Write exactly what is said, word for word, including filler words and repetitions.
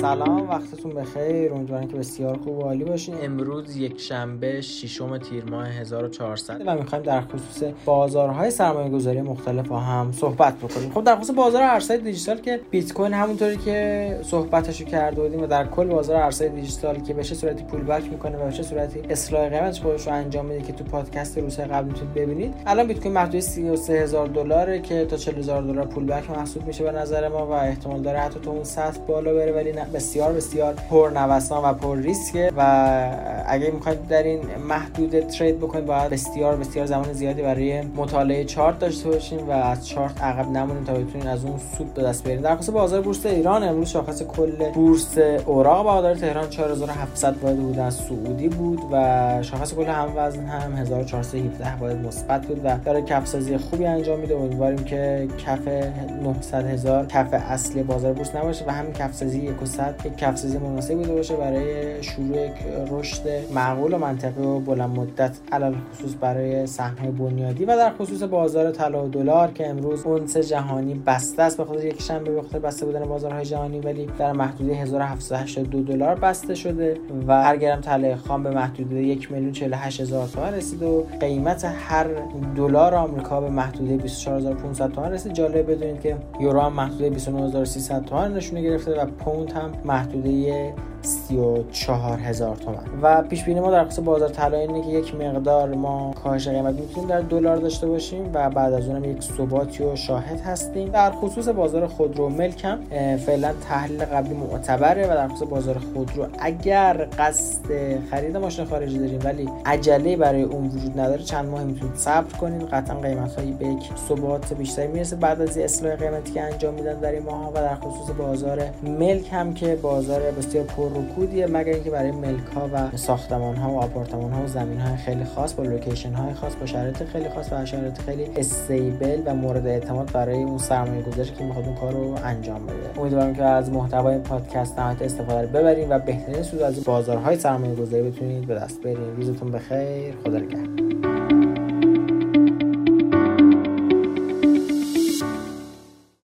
سلام، وقتتون بخیر. امیدوارم که بسیار خوب و عالی باشین. امروز یک شنبه ششم تیر ماه هزار و چهارصد و میخوایم در خصوص بازارهای سرمایه‌گذاری مختلف با هم صحبت بکنیم. خب در خصوص بازار ارزهای دیجیتال که بیت کوین همونطوری که صحبتشو کرده بودیم و در کل بازار ارزهای دیجیتال که به چه صورتی پول بک میکنه و به چه صورتی اصلاح قیمتش خودش رو انجام میده که تو پادکست روزهای قبل میتونید ببینید. الان بیت کوین محدود سی و سه هزار دلاره که تا چهل هزار دلار پول بک محسوب میشه به نظر ما و احتمال داره حتی تو اون سطح بالا بره، ولی بسیار بسیار پرنوسان و پر ریسکه و اگه میخواید در این محدود ترید بکنید باید بسیار بسیار زمان زیادی برای مطالعه چارت داشته باشین و از چارت عقب نمونید تا بتونید از اون سود به دست بیارید. در خصوص بازار بورس ایران، امروز شاخص کل بورس اوراق بهادار تهران چهار هزار و هفتصد واحد بودن سعودی بود و شاخص کل هم وزن هم هزار و چهارصد و هفده واحد مثبت بود و داره کف سازی خوبی انجام میده. امیدواریم که کف نهصد هزار کف اصلی بازار بورس نباشه و همین کف سازی یک و صد یک کف سازی مناسبی بوده باشه برای شروع یک رشد معقول و منطقی و بلند مدت، علل خصوص برای سهم‌های بنیادی. و در خصوص بازار طلا و دلار که امروز اونس جهانی بسته است، به خاطر یک شنبه به خاطر بسته بودن بازارهای جهانی، ولی در محدوده هزار و هفتصد و هشتاد و دو دلار بسته شده و هر گرم طلای خام به محدوده یک میلیون و چهل و هشت هزار تومان رسید و قیمت هر دلار آمریکا به محدوده بیست و چهار هزار و پانصد تومان رسید. جالب بدونید که یورو هم محدوده بیست و نه هزار و سیصد تومان نشونه گرفته و پوند هم محدوده سی و چهار هزار تومان. و پیش بینی ما در خصوص بازار طلا اینه که یک مقدار ما کاهش قیمت میتونیم در دلار داشته باشیم و بعد از اونم یک ثباتی و شاهد هستیم. در خصوص بازار خودرو و ملک هم فعلا تحلیل قبلی معتبره و در خصوص بازار خودرو اگر قصد خرید ماشین خارجی داریم ولی عجله برای اون وجود نداره، چند ماه میتونید صبر کنید. قطعا قیمت‌هایی به یک ثبات بیشتری میرسه بعد از اصلاح قیمتی که انجام میدن در این ماه‌ها. و در خصوص بازار ملک هم که بازار بسیار رکودیه، مگر اینکه برای ملک ها و ساختمان ها و آپارتمان ها و زمین های خیلی خاص با لوکیشن های خاص با شرایط خیلی خاص و شرایط خیلی استیبل و مورد اعتماد برای اون سرمایه گذاری که میخواد اون کار رو انجام بده. امیدوارم که از محتوای این پادکست نهایت استفاده رو ببرید و بهترین سود از بازارهای سرمایه گذاری بتونید به دست بیارید. روزتون بخیر، خدا نگهدار.